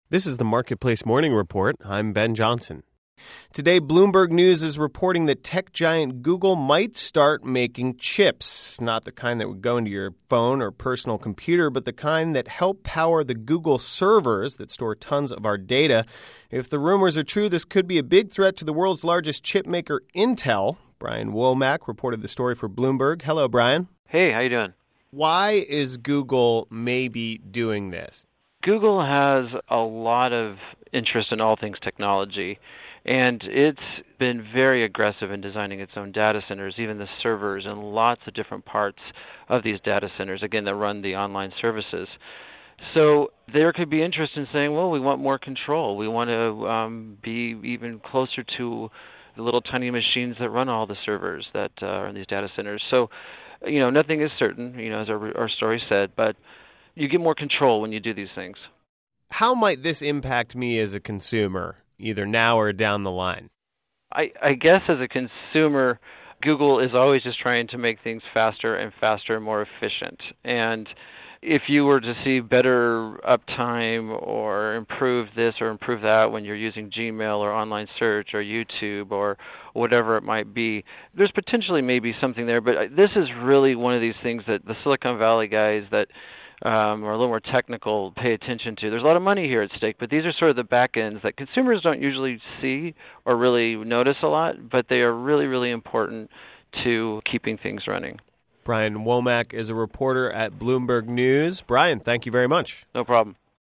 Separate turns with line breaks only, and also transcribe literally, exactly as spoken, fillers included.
This is the Marketplace Morning Report. I'm Ben Johnson. Today, Bloomberg News is reporting that tech giant Google might start making chips, not the kind that would go into your phone or personal computer, but the kind that help power the Google servers that store tons of our data. If the rumors are true, this could be a big threat to the world's largest chip maker, Intel. Brian Womack reported the story for Bloomberg. Hello, Brian.
Hey, how you doing?
Why is Google maybe doing this?
Google has a lot of interest in all things technology, and it's been very aggressive in designing its own data centers, even the servers and lots of different parts of these data centers, again, that run the online services. So there could be interest in saying, well, we want more control. We want to um, be even closer to the little tiny machines that run all the servers that uh, are in these data centers. So, you know, nothing is certain, you know, as our, our story said, but you get more control when you do these things.
How might this impact me as a consumer, either now or down the line?
I, I guess as a consumer, Google is always just trying to make things faster and faster and more efficient. And if you were to see better uptime or improve this or improve that when you're using Gmail or online search or YouTube or whatever it might be, there's potentially maybe something there. But this is really one of these things that the Silicon Valley guys that Um, or a little more technical, pay attention to. There's a lot of money here at stake, but these are sort of the back ends that consumers don't usually see or really notice a lot, but they are really, really important to keeping things running.
Brian Womack is a reporter at Bloomberg News. Brian, thank you very much.
No problem.